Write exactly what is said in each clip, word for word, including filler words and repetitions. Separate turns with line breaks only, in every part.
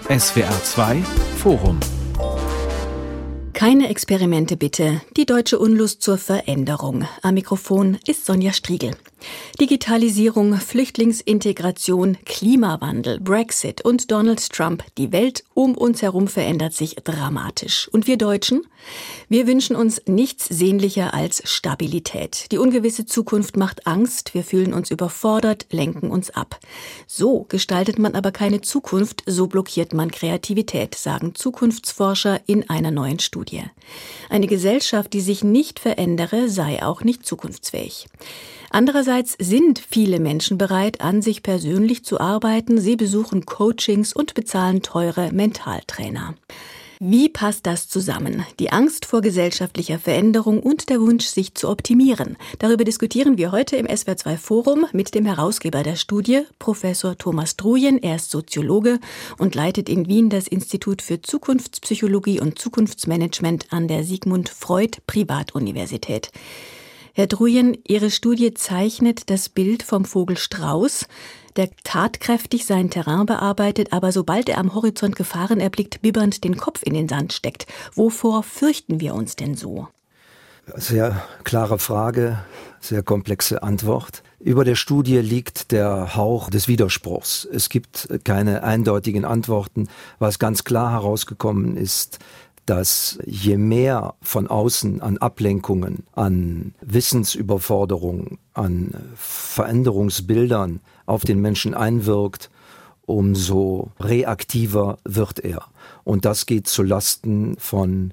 S W R zwei Forum.
Keine Experimente bitte. Die deutsche Unlust zur Veränderung. Am Mikrofon ist Sonja Striegel. Digitalisierung, Flüchtlingsintegration, Klimawandel, Brexit und Donald Trump. Die Welt um uns herum verändert sich dramatisch. Und wir Deutschen? Wir wünschen uns nichts sehnlicher als Stabilität. Die ungewisse Zukunft macht Angst. Wir fühlen uns überfordert, lenken uns ab. So gestaltet man aber keine Zukunft, so blockiert man Kreativität, sagen Zukunftsforscher in einer neuen Studie. Eine Gesellschaft, die sich nicht verändere, sei auch nicht zukunftsfähig. Andererseits sind viele Menschen bereit, an sich persönlich zu arbeiten. Sie besuchen Coachings und bezahlen teure Mentaltrainer. Wie passt das zusammen? Die Angst vor gesellschaftlicher Veränderung und der Wunsch, sich zu optimieren. Darüber diskutieren wir heute im S W R zwei Forum mit dem Herausgeber der Studie, Professor Thomas Druyen. Er ist Soziologe und leitet in Wien das Institut für Zukunftspsychologie und Zukunftsmanagement an der Sigmund Freud Privatuniversität. Herr Druyen, Ihre Studie zeichnet das Bild vom Vogel Strauß, der tatkräftig sein Terrain bearbeitet, aber sobald er am Horizont Gefahren erblickt, bibbernd den Kopf in den Sand steckt. Wovor fürchten wir uns denn so?
Sehr klare Frage, sehr komplexe Antwort. Über der Studie liegt der Hauch des Widerspruchs. Es gibt keine eindeutigen Antworten. Was ganz klar herausgekommen ist, dass je mehr von außen an Ablenkungen, an Wissensüberforderungen, an Veränderungsbildern auf den Menschen einwirkt, umso reaktiver wird er. Und das geht zu Lasten von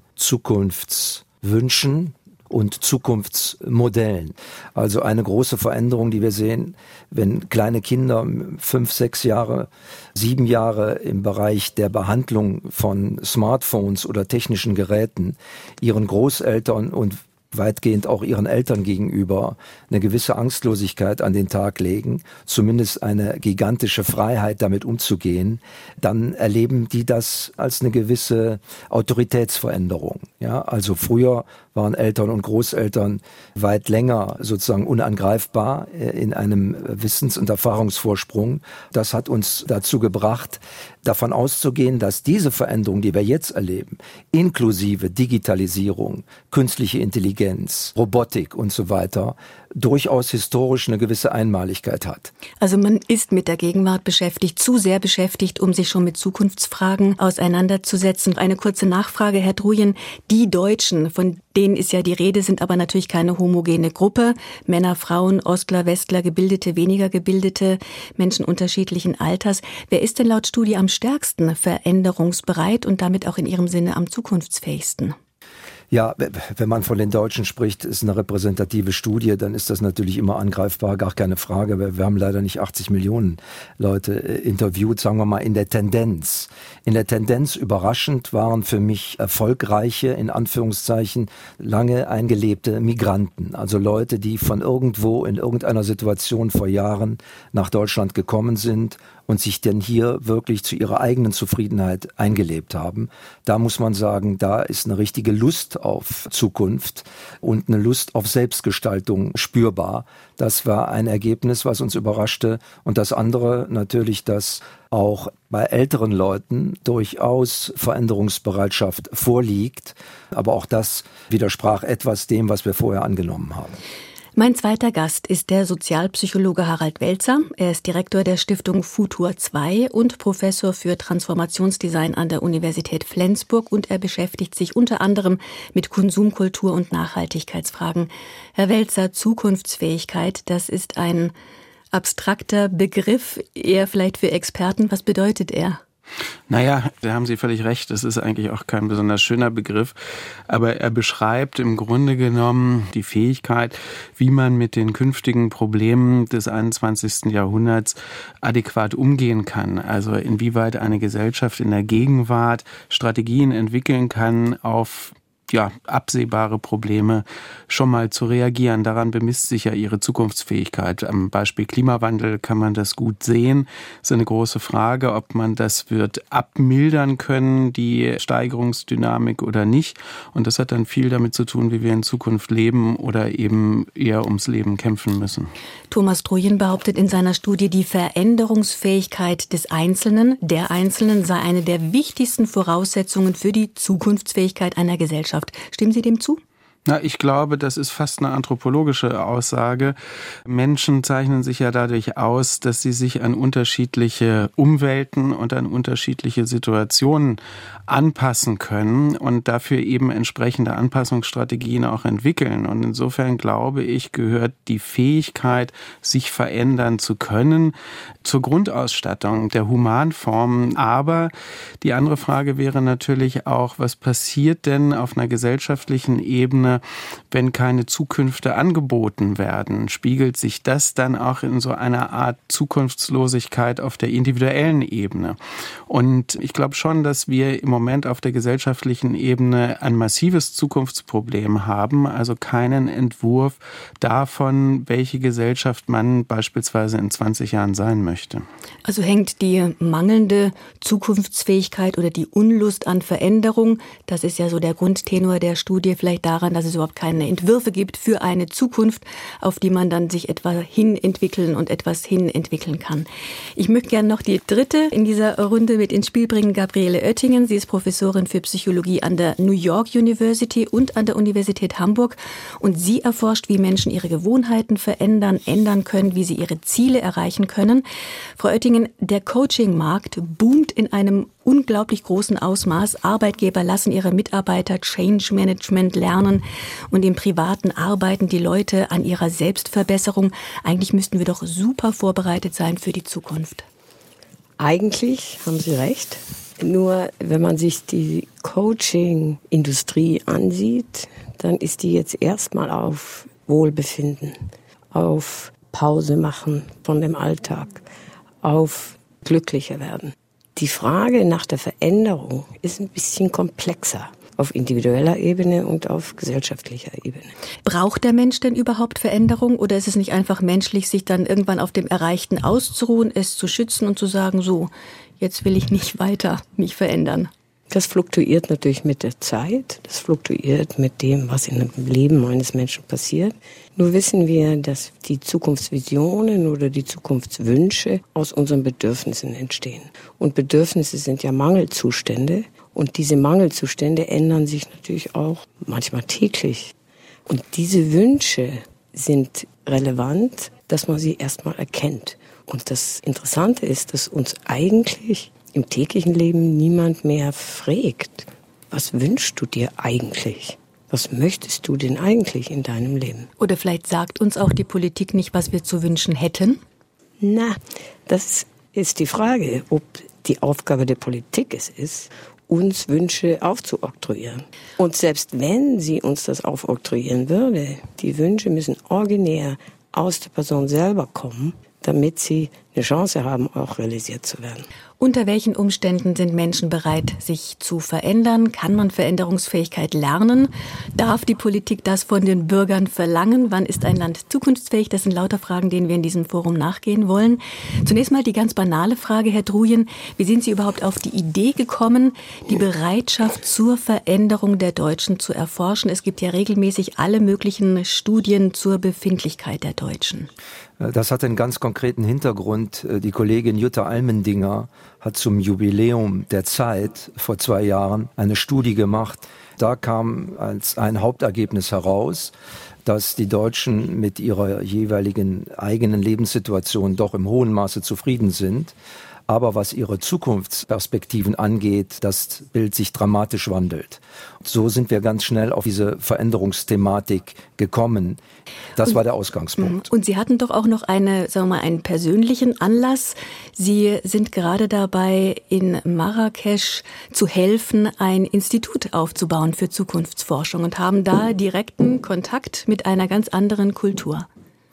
Zukunftswünschen und Zukunftsmodellen. Also eine große Veränderung, die wir sehen, wenn kleine Kinder fünf, sechs Jahre, sieben Jahre im Bereich der Behandlung von Smartphones oder technischen Geräten ihren Großeltern und weitgehend auch ihren Eltern gegenüber eine gewisse Angstlosigkeit an den Tag legen, zumindest eine gigantische Freiheit, damit umzugehen, dann erleben die das als eine gewisse Autoritätsveränderung. Ja, also früher waren Eltern und Großeltern weit länger sozusagen unangreifbar in einem Wissens- und Erfahrungsvorsprung. Das hat uns dazu gebracht, davon auszugehen, dass diese Veränderung, die wir jetzt erleben, inklusive Digitalisierung, künstliche Intelligenz, Robotik und so weiter, durchaus historisch eine gewisse Einmaligkeit hat.
Also man ist mit der Gegenwart beschäftigt, zu sehr beschäftigt, um sich schon mit Zukunftsfragen auseinanderzusetzen. Eine kurze Nachfrage, Herr Druyen. Die Deutschen, von denen ist ja die Rede, sind aber natürlich keine homogene Gruppe. Männer, Frauen, Ostler, Westler, Gebildete, weniger Gebildete, Menschen unterschiedlichen Alters. Wer ist denn laut Studie am stärksten veränderungsbereit und damit auch in Ihrem Sinne am zukunftsfähigsten?
Ja, wenn man von den Deutschen spricht, ist eine repräsentative Studie, dann ist das natürlich immer angreifbar, gar keine Frage. Wir haben leider nicht achtzig Millionen Leute interviewt, sagen wir mal in der Tendenz. In der Tendenz überraschend waren für mich erfolgreiche, in Anführungszeichen, lange eingelebte Migranten. Also Leute, die von irgendwo in irgendeiner Situation vor Jahren nach Deutschland gekommen sind und sich denn hier wirklich zu ihrer eigenen Zufriedenheit eingelebt haben. Da muss man sagen, da ist eine richtige Lust auf Zukunft und eine Lust auf Selbstgestaltung spürbar. Das war ein Ergebnis, was uns überraschte. Und das andere natürlich, dass auch bei älteren Leuten durchaus Veränderungsbereitschaft vorliegt. Aber auch das widersprach etwas dem, was wir vorher angenommen haben.
Mein zweiter Gast ist der Sozialpsychologe Harald Welzer. Er ist Direktor der Stiftung Futur zwei und Professor für Transformationsdesign an der Universität Flensburg und er beschäftigt sich unter anderem mit Konsumkultur und Nachhaltigkeitsfragen. Herr Welzer, Zukunftsfähigkeit, das ist ein abstrakter Begriff, eher vielleicht für Experten. Was bedeutet er?
Naja, da haben Sie völlig recht, das ist eigentlich auch kein besonders schöner Begriff, aber er beschreibt im Grunde genommen die Fähigkeit, wie man mit den künftigen Problemen des einundzwanzigsten Jahrhunderts adäquat umgehen kann. Also inwieweit eine Gesellschaft in der Gegenwart Strategien entwickeln kann, auf ja, absehbare Probleme schon mal zu reagieren. Daran bemisst sich ja ihre Zukunftsfähigkeit. Am Beispiel Klimawandel kann man das gut sehen. Es ist eine große Frage, ob man das wird abmildern können, die Steigerungsdynamik oder nicht. Und das hat dann viel damit zu tun, wie wir in Zukunft leben oder eben eher ums Leben kämpfen müssen.
Thomas Druyen behauptet in seiner Studie, die Veränderungsfähigkeit des Einzelnen, der Einzelnen sei eine der wichtigsten Voraussetzungen für die Zukunftsfähigkeit einer Gesellschaft. Stimmen Sie dem zu?
Na, ich glaube, das ist fast eine anthropologische Aussage. Menschen zeichnen sich ja dadurch aus, dass sie sich an unterschiedliche Umwelten und an unterschiedliche Situationen anpassen können und dafür eben entsprechende Anpassungsstrategien auch entwickeln. Und insofern glaube ich, gehört die Fähigkeit, sich verändern zu können, zur Grundausstattung der Humanformen. Aber die andere Frage wäre natürlich auch, was passiert denn auf einer gesellschaftlichen Ebene, wenn keine Zukünfte angeboten werden? Spiegelt sich das dann auch in so einer Art Zukunftslosigkeit auf der individuellen Ebene? Und ich glaube schon, dass wir im Moment auf der gesellschaftlichen Ebene ein massives Zukunftsproblem haben, also keinen Entwurf davon, welche Gesellschaft man beispielsweise in zwanzig Jahren sein möchte.
Also hängt die mangelnde Zukunftsfähigkeit oder die Unlust an Veränderung, das ist ja so der Grundtenor der Studie, vielleicht daran, dass es überhaupt keine Entwürfe gibt für eine Zukunft, auf die man dann sich etwa hin entwickeln und etwas hin entwickeln kann. Ich möchte gerne noch die dritte in dieser Runde mit ins Spiel bringen, Gabriele Oettingen. Sie ist Professorin für Psychologie an der New York University und an der Universität Hamburg. Und sie erforscht, wie Menschen ihre Gewohnheiten verändern, ändern können, wie sie ihre Ziele erreichen können. Frau Oettingen, der Coaching-Markt boomt in einem unglaublich großen Ausmaß. Arbeitgeber lassen ihre Mitarbeiter Change Management lernen und im Privaten arbeiten die Leute an ihrer Selbstverbesserung. Eigentlich müssten wir doch super vorbereitet sein für die Zukunft.
Eigentlich haben Sie recht. Nur wenn man sich die Coaching-Industrie ansieht, dann ist die jetzt erstmal auf Wohlbefinden, auf Pause machen von dem Alltag, auf glücklicher werden. Die Frage nach der Veränderung ist ein bisschen komplexer auf individueller Ebene und auf gesellschaftlicher Ebene.
Braucht der Mensch denn überhaupt Veränderung oder ist es nicht einfach menschlich, sich dann irgendwann auf dem Erreichten auszuruhen, es zu schützen und zu sagen, so, jetzt will ich nicht weiter mich verändern?
Das fluktuiert natürlich mit der Zeit, das fluktuiert mit dem, was in dem Leben eines Menschen passiert. Nur wissen wir, dass die Zukunftsvisionen oder die Zukunftswünsche aus unseren Bedürfnissen entstehen. Und Bedürfnisse sind ja Mangelzustände und diese Mangelzustände ändern sich natürlich auch manchmal täglich. Und diese Wünsche sind relevant, dass man sie erstmal erkennt. Und das Interessante ist, dass uns eigentlich im täglichen Leben niemand mehr fragt, was wünschst du dir eigentlich? Was möchtest du denn eigentlich in deinem Leben?
Oder vielleicht sagt uns auch die Politik nicht, was wir zu wünschen hätten?
Na, das ist die Frage, ob die Aufgabe der Politik es ist, uns Wünsche aufzuoktroyieren. Und selbst wenn sie uns das aufoktroyieren würde, die Wünsche müssen originär aus der Person selber kommen, damit sie eine Chance haben, auch realisiert zu werden.
Unter welchen Umständen sind Menschen bereit, sich zu verändern? Kann man Veränderungsfähigkeit lernen? Darf die Politik das von den Bürgern verlangen? Wann ist ein Land zukunftsfähig? Das sind lauter Fragen, denen wir in diesem Forum nachgehen wollen. Zunächst mal die ganz banale Frage, Herr Druyen. Wie sind Sie überhaupt auf die Idee gekommen, die Bereitschaft zur Veränderung der Deutschen zu erforschen? Es gibt ja regelmäßig alle möglichen Studien zur Befindlichkeit der Deutschen.
Das hat einen ganz konkreten Hintergrund. Die Kollegin Jutta Almendinger hat zum Jubiläum der Zeit vor zwei Jahren eine Studie gemacht. Da kam als ein Hauptergebnis heraus, dass die Deutschen mit ihrer jeweiligen eigenen Lebenssituation doch im hohen Maße zufrieden sind. Aber was ihre Zukunftsperspektiven angeht, das Bild sich dramatisch wandelt. So sind wir ganz schnell auf diese Veränderungsthematik gekommen. Das und, war der Ausgangspunkt.
Und Sie hatten doch auch noch eine, sagen wir mal, einen persönlichen Anlass. Sie sind gerade dabei, in Marrakesch zu helfen, ein Institut aufzubauen für Zukunftsforschung und haben da direkten Kontakt mit einer ganz anderen Kultur.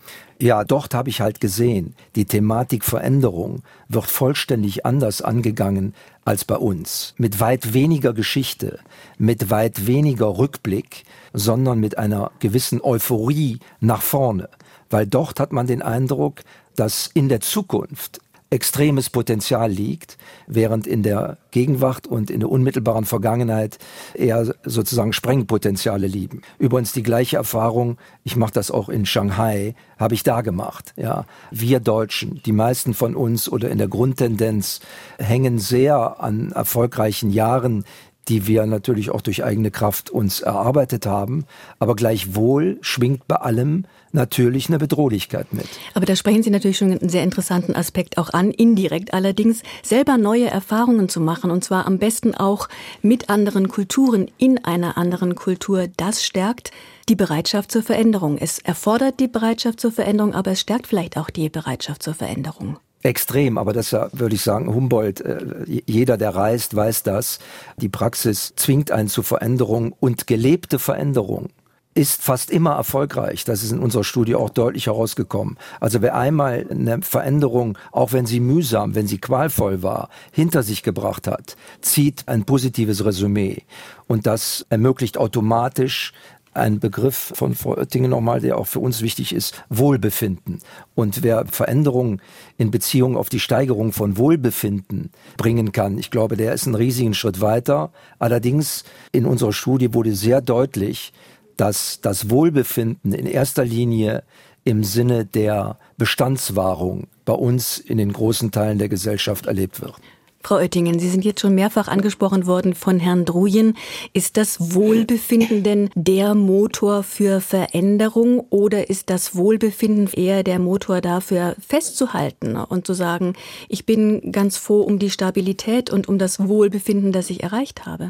Ja, dort habe ich halt gesehen, die Thematik Veränderung wird vollständig anders angegangen als bei uns. Mit weit weniger Geschichte, mit weit weniger Rückblick, sondern mit einer gewissen Euphorie nach vorne. Weil dort hat man den Eindruck, dass in der Zukunft extremes Potenzial liegt, während in der Gegenwart und in der unmittelbaren Vergangenheit eher sozusagen Sprengpotenziale liegen. Übrigens die gleiche Erfahrung, ich mache das auch in Shanghai, habe ich da gemacht. Ja, wir Deutschen, die meisten von uns oder in der Grundtendenz hängen sehr an erfolgreichen Jahren, die wir natürlich auch durch eigene Kraft uns erarbeitet haben. Aber gleichwohl schwingt bei allem natürlich eine Bedrohlichkeit mit.
Aber da sprechen Sie natürlich schon einen sehr interessanten Aspekt auch an, indirekt allerdings, selber neue Erfahrungen zu machen und zwar am besten auch mit anderen Kulturen, in einer anderen Kultur. Das stärkt die Bereitschaft zur Veränderung. Es erfordert die Bereitschaft zur Veränderung, aber es stärkt vielleicht auch die Bereitschaft zur Veränderung.
Extrem, aber das ist ja, würde ich sagen, Humboldt, äh, jeder, der reist, weiß das. Die Praxis zwingt einen zu Veränderung und gelebte Veränderung ist fast immer erfolgreich. Das ist in unserer Studie auch deutlich herausgekommen. Also wer einmal eine Veränderung, auch wenn sie mühsam, wenn sie qualvoll war, hinter sich gebracht hat, zieht ein positives Resümee. Und das ermöglicht automatisch ein Begriff von Frau Oettingen nochmal, der auch für uns wichtig ist, Wohlbefinden. Und wer Veränderungen in Beziehung auf die Steigerung von Wohlbefinden bringen kann, ich glaube, der ist einen riesigen Schritt weiter. Allerdings in unserer Studie wurde sehr deutlich, dass das Wohlbefinden in erster Linie im Sinne der Bestandswahrung bei uns in den großen Teilen der Gesellschaft erlebt wird.
Frau Oettingen, Sie sind jetzt schon mehrfach angesprochen worden von Herrn Druyen. Ist das Wohlbefinden denn der Motor für Veränderung oder ist das Wohlbefinden eher der Motor dafür festzuhalten und zu sagen, ich bin ganz froh um die Stabilität und um das Wohlbefinden, das ich erreicht habe?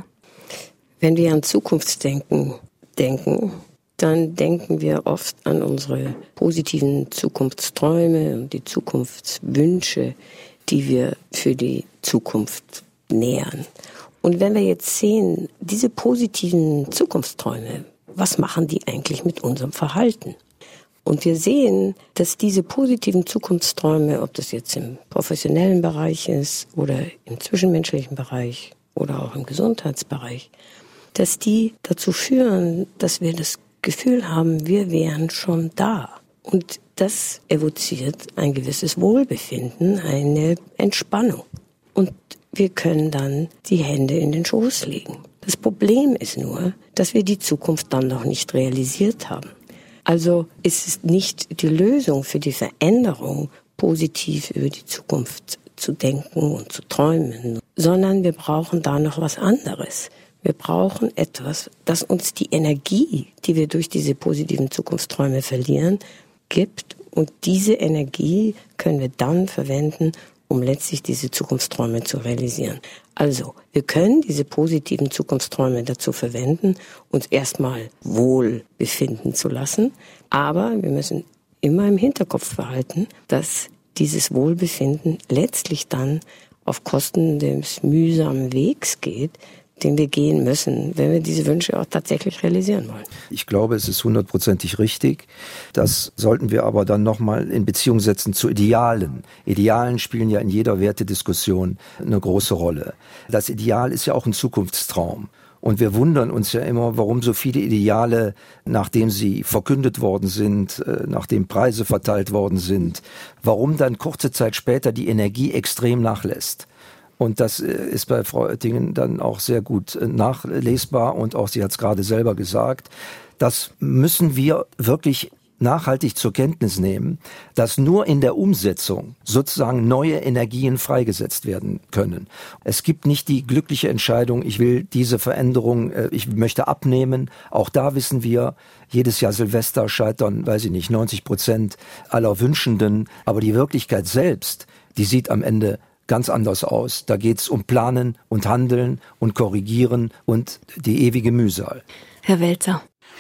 Wenn wir an Zukunftsdenken denken, dann denken wir oft an unsere positiven Zukunftsträume und die Zukunftswünsche, die wir für die Zukunft nähern. Und wenn wir jetzt sehen, diese positiven Zukunftsträume, was machen die eigentlich mit unserem Verhalten? Und wir sehen, dass diese positiven Zukunftsträume, ob das jetzt im professionellen Bereich ist oder im zwischenmenschlichen Bereich oder auch im Gesundheitsbereich, dass die dazu führen, dass wir das Gefühl haben, wir wären schon da. Und das evoziert ein gewisses Wohlbefinden, eine Entspannung. Und wir können dann die Hände in den Schoß legen. Das Problem ist nur, dass wir die Zukunft dann noch nicht realisiert haben. Also ist es nicht die Lösung für die Veränderung, positiv über die Zukunft zu denken und zu träumen, sondern wir brauchen da noch was anderes. Wir brauchen etwas, das uns die Energie, die wir durch diese positiven Zukunftsträume verlieren, gibt. Und diese Energie können wir dann verwenden, um letztlich diese Zukunftsträume zu realisieren. Also, wir können diese positiven Zukunftsträume dazu verwenden, uns erstmal wohl befinden zu lassen. Aber wir müssen immer im Hinterkopf behalten, dass dieses Wohlbefinden letztlich dann auf Kosten des mühsamen Wegs geht, den wir gehen müssen, wenn wir diese Wünsche auch tatsächlich realisieren wollen.
Ich glaube, es ist hundertprozentig richtig. Das sollten wir aber dann nochmal in Beziehung setzen zu Idealen. Idealen spielen ja in jeder Wertediskussion eine große Rolle. Das Ideal ist ja auch ein Zukunftstraum. Und wir wundern uns ja immer, warum so viele Ideale, nachdem sie verkündet worden sind, nachdem Preise verteilt worden sind, warum dann kurze Zeit später die Energie extrem nachlässt. Und das ist bei Frau Oettingen dann auch sehr gut nachlesbar und auch sie hat es gerade selber gesagt. Das müssen wir wirklich nachhaltig zur Kenntnis nehmen, dass nur in der Umsetzung sozusagen neue Energien freigesetzt werden können. Es gibt nicht die glückliche Entscheidung, ich will diese Veränderung, ich möchte abnehmen. Auch da wissen wir, jedes Jahr Silvester scheitern, weiß ich nicht, neunzig Prozent aller Wünschenden. Aber die Wirklichkeit selbst, die sieht am Ende ganz anders aus. Da geht's um Planen und Handeln und Korrigieren und die ewige Mühsal.
Herr Welzer.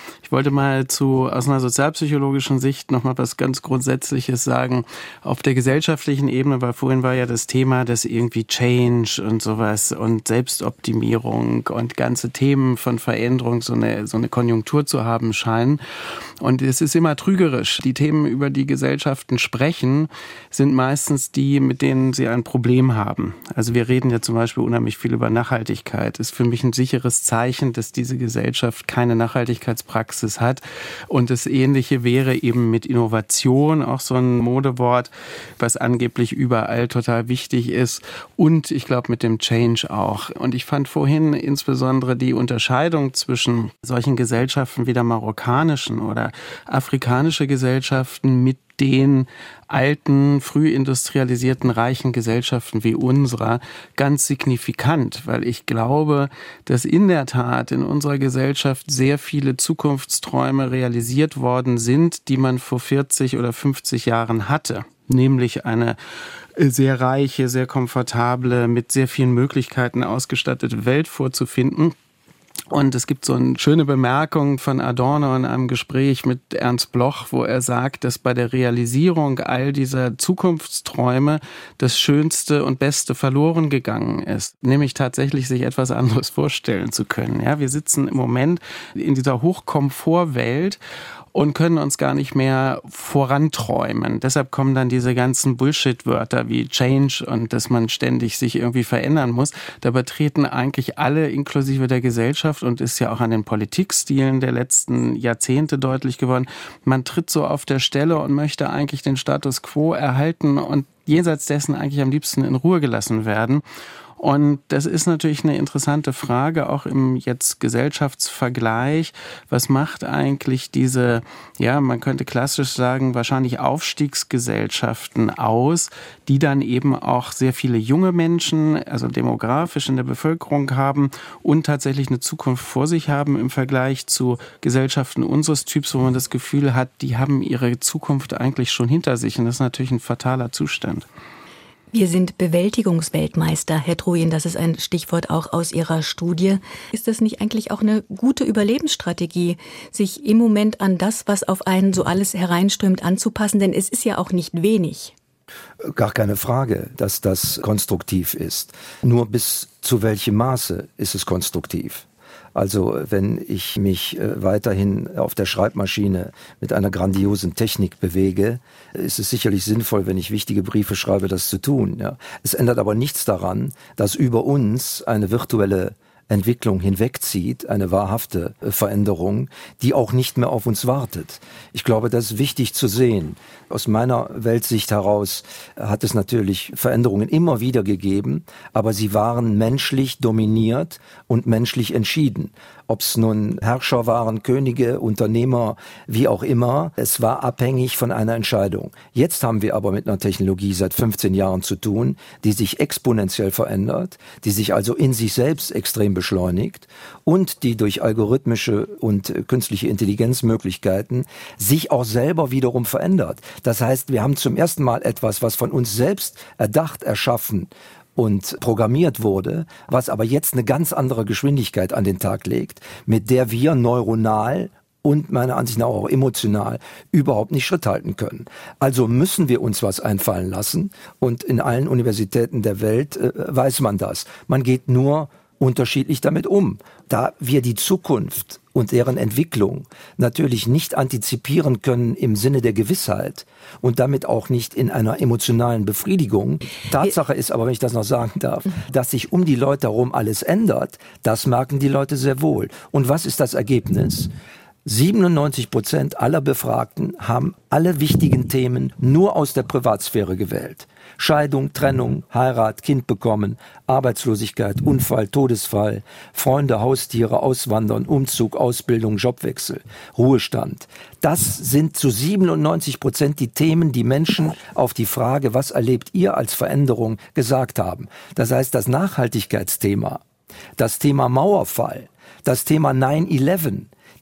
Ich wollte mal zu, aus einer sozialpsychologischen Sicht noch mal was ganz Grundsätzliches sagen. Auf der gesellschaftlichen Ebene, weil vorhin war ja das Thema, dass irgendwie Change und sowas und Selbstoptimierung und ganze Themen von Veränderung so eine, so eine Konjunktur zu haben scheinen. Und es ist immer trügerisch. Die Themen, über die Gesellschaften sprechen, sind meistens die, mit denen sie ein Problem haben. Also wir reden ja zum Beispiel unheimlich viel über Nachhaltigkeit. Das ist für mich ein sicheres Zeichen, dass diese Gesellschaft keine Nachhaltigkeitspraxis hat. Und das Ähnliche wäre eben mit Innovation, auch so ein Modewort, was angeblich überall total wichtig ist. Und ich glaube mit dem Change auch. Und ich fand vorhin insbesondere die Unterscheidung zwischen solchen Gesellschaften wie der marokkanischen oder afrikanische Gesellschaften mit den alten, früh industrialisierten, reichen Gesellschaften wie unserer ganz signifikant, weil ich glaube, dass in der Tat in unserer Gesellschaft sehr viele Zukunftsträume realisiert worden sind, die man vor vierzig oder fünfzig Jahren hatte. Nämlich eine sehr reiche, sehr komfortable, mit sehr vielen Möglichkeiten ausgestattete Welt vorzufinden. Und es gibt so eine schöne Bemerkung von Adorno in einem Gespräch mit Ernst Bloch, wo er sagt, dass bei der Realisierung all dieser Zukunftsträume das Schönste und Beste verloren gegangen ist. Nämlich tatsächlich sich etwas anderes vorstellen zu können. Ja, wir sitzen im Moment in dieser Hochkomfortwelt und können uns gar nicht mehr voranträumen. Deshalb kommen dann diese ganzen Bullshit-Wörter wie Change und dass man ständig sich irgendwie verändern muss. Dabei treten eigentlich alle inklusive der Gesellschaft und ist ja auch an den Politikstilen der letzten Jahrzehnte deutlich geworden. Man tritt so auf der Stelle und möchte eigentlich den Status quo erhalten und jenseits dessen eigentlich am liebsten in Ruhe gelassen werden. Und das ist natürlich eine interessante Frage, auch im jetzt Gesellschaftsvergleich. Was macht eigentlich diese, ja, man könnte klassisch sagen, wahrscheinlich Aufstiegsgesellschaften aus, die dann eben auch sehr viele junge Menschen, also demografisch in der Bevölkerung haben und tatsächlich eine Zukunft vor sich haben im Vergleich zu Gesellschaften unseres Typs, wo man das Gefühl hat, die haben ihre Zukunft eigentlich schon hinter sich. Und das ist natürlich ein fataler Zustand.
Wir sind Bewältigungsweltmeister, Herr Trojen, das ist ein Stichwort auch aus Ihrer Studie. Ist das nicht eigentlich auch eine gute Überlebensstrategie, sich im Moment an das, was auf einen so alles hereinströmt, anzupassen? Denn es ist ja auch nicht wenig.
Gar keine Frage, dass das konstruktiv ist. Nur bis zu welchem Maße ist es konstruktiv? Also wenn ich mich äh, weiterhin auf der Schreibmaschine mit einer grandiosen Technik bewege, ist es sicherlich sinnvoll, wenn ich wichtige Briefe schreibe, das zu tun. Ja. Es ändert aber nichts daran, dass über uns eine virtuelle Entwicklung hinwegzieht, eine wahrhafte Veränderung, die auch nicht mehr auf uns wartet. Ich glaube, das ist wichtig zu sehen. Aus meiner Weltsicht heraus hat es natürlich Veränderungen immer wieder gegeben, aber sie waren menschlich dominiert und menschlich entschieden. Ob es nun Herrscher waren, Könige, Unternehmer, wie auch immer, es war abhängig von einer Entscheidung. Jetzt haben wir aber mit einer Technologie seit fünfzehn Jahren zu tun, die sich exponentiell verändert, die sich also in sich selbst extrem beschleunigt und die durch algorithmische und künstliche Intelligenzmöglichkeiten sich auch selber wiederum verändert. Das heißt, wir haben zum ersten Mal etwas, was von uns selbst erdacht, erschaffen und programmiert wurde, was aber jetzt eine ganz andere Geschwindigkeit an den Tag legt, mit der wir neuronal und meiner Ansicht nach auch emotional überhaupt nicht Schritt halten können. Also müssen wir uns was einfallen lassen und in allen Universitäten der Welt äh, weiß man das. Man geht nur unterschiedlich damit um. Da wir die Zukunft und deren Entwicklung natürlich nicht antizipieren können im Sinne der Gewissheit und damit auch nicht in einer emotionalen Befriedigung. Tatsache ist aber, wenn ich das noch sagen darf, dass sich um die Leute herum alles ändert, das merken die Leute sehr wohl. Und was ist das Ergebnis? siebenundneunzig Prozent aller Befragten haben alle wichtigen Themen nur aus der Privatsphäre gewählt. Scheidung, Trennung, Heirat, Kind bekommen, Arbeitslosigkeit, Unfall, Todesfall, Freunde, Haustiere, Auswandern, Umzug, Ausbildung, Jobwechsel, Ruhestand. Das sind zu siebenundneunzig Prozent die Themen, die Menschen auf die Frage, was erlebt ihr als Veränderung, gesagt haben. Das heißt, das Nachhaltigkeitsthema, das Thema Mauerfall, das Thema nine eleven,